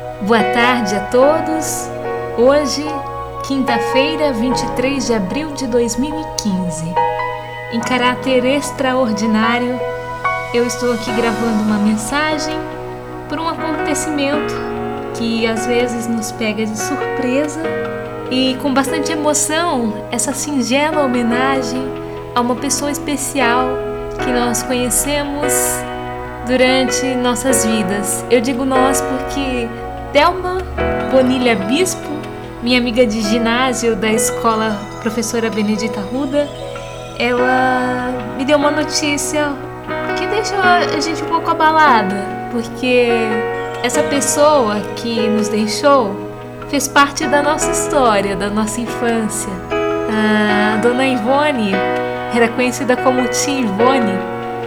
Boa tarde a todos. Hoje, quinta-feira, 23 de abril de 2015. Em caráter extraordinário, eu estou aqui gravando uma mensagem por um acontecimento que às vezes nos pega de surpresa e com bastante emoção, essa singela homenagem a uma pessoa especial que nós conhecemos durante nossas vidas. Eu digo nós porque Thelma Bonilha Bispo, minha amiga de ginásio da escola Professora Benedita Arruda, ela me deu uma notícia que deixou a gente um pouco abalada, porque essa pessoa que nos deixou fez parte da nossa história, da nossa infância. A dona Ivone, era conhecida como Tia Ivone,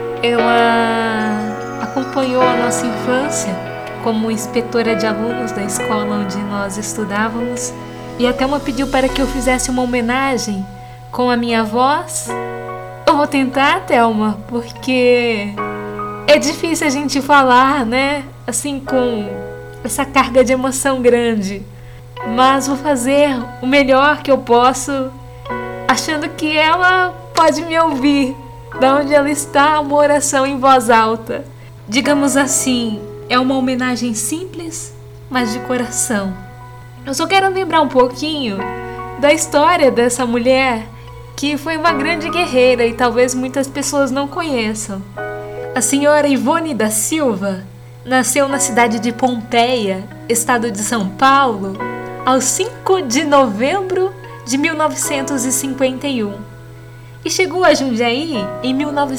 ela acompanhou a nossa infância como inspetora de alunos da escola onde nós estudávamos, e a Thelma pediu para que eu fizesse uma homenagem com a minha voz. Eu vou tentar, Thelma, porque é difícil a gente falar, né? Assim, com essa carga de emoção grande. Mas vou fazer o melhor que eu posso, achando que ela pode me ouvir. Da onde ela está, uma oração em voz alta. Digamos assim, é uma homenagem simples, mas de coração. Eu só quero lembrar um pouquinho da história dessa mulher que foi uma grande guerreira e talvez muitas pessoas não conheçam. A senhora Ivone da Silva nasceu na cidade de Pompeia, estado de São Paulo, aos 5 de novembro de 1951. E chegou a Jundiaí em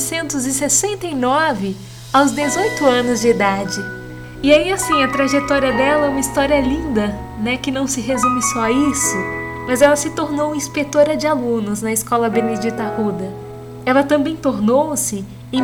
1969, aos 18 anos de idade. E aí, assim, a trajetória dela é uma história linda, né? Que não se resume só a isso, mas ela se tornou inspetora de alunos na Escola Benedita Arruda. Ela também tornou-se, em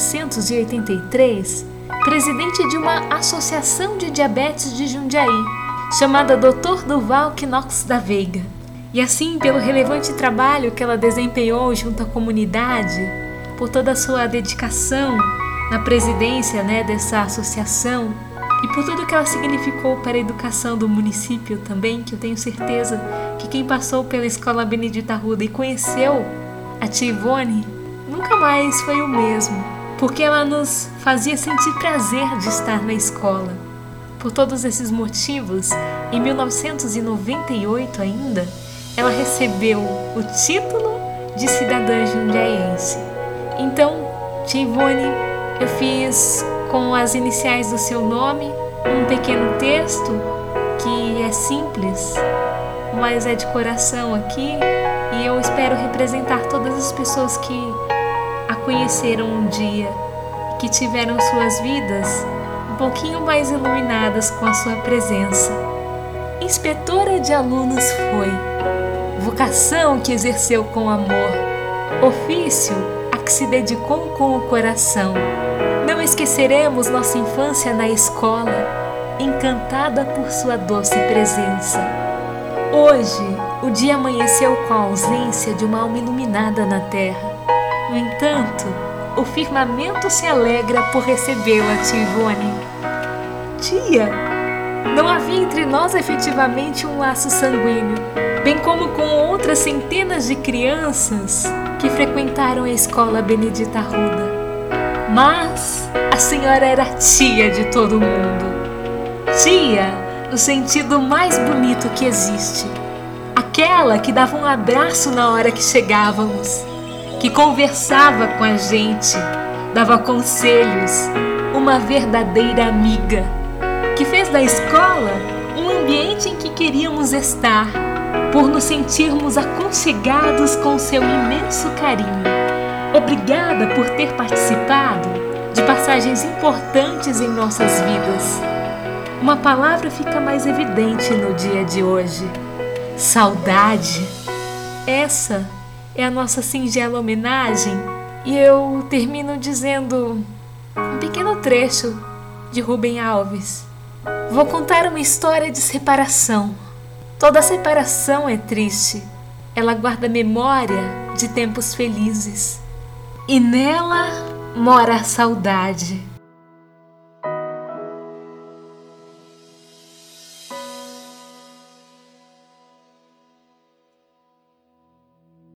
1983, presidente de uma associação de diabetes de Jundiaí, chamada Dr. Duval Knox da Veiga. E assim, pelo relevante trabalho que ela desempenhou junto à comunidade, por toda a sua dedicação na presidência, né, dessa associação, e por tudo que ela significou para a educação do município também, que eu tenho certeza que quem passou pela Escola Benedita Arruda e conheceu a Tia Ivone nunca mais foi o mesmo, porque ela nos fazia sentir prazer de estar na escola. Por todos esses motivos, em 1998 ainda, ela recebeu o título de cidadã jundiaense. Então, Tia Ivone, eu fiz com as iniciais do seu nome um pequeno texto que é simples, mas é de coração aqui, e eu espero representar todas as pessoas que a conheceram um dia, que tiveram suas vidas um pouquinho mais iluminadas com a sua presença. Inspetora de alunos foi, vocação que exerceu com amor, ofício a que se dedicou com o coração. Não esqueceremos nossa infância na escola, encantada por sua doce presença. Hoje, o dia amanheceu com a ausência de uma alma iluminada na terra. No entanto, o firmamento se alegra por recebê-la, Tia Ivone. Tia, não havia entre nós efetivamente um laço sanguíneo, bem como com outras centenas de crianças que frequentaram a Escola Benedita Arruda. Mas a senhora era tia de todo mundo. Tia, no sentido mais bonito que existe. Aquela que dava um abraço na hora que chegávamos, que conversava com a gente, dava conselhos, uma verdadeira amiga, que fez da escola um ambiente em que queríamos estar, por nos sentirmos aconchegados com seu imenso carinho. Obrigada por ter participado de passagens importantes em nossas vidas. Uma palavra fica mais evidente no dia de hoje: saudade. Essa é a nossa singela homenagem, e eu termino dizendo um pequeno trecho de Rubem Alves. Vou contar uma história de separação. Toda separação é triste. Ela guarda memória de tempos felizes. E nela mora a saudade.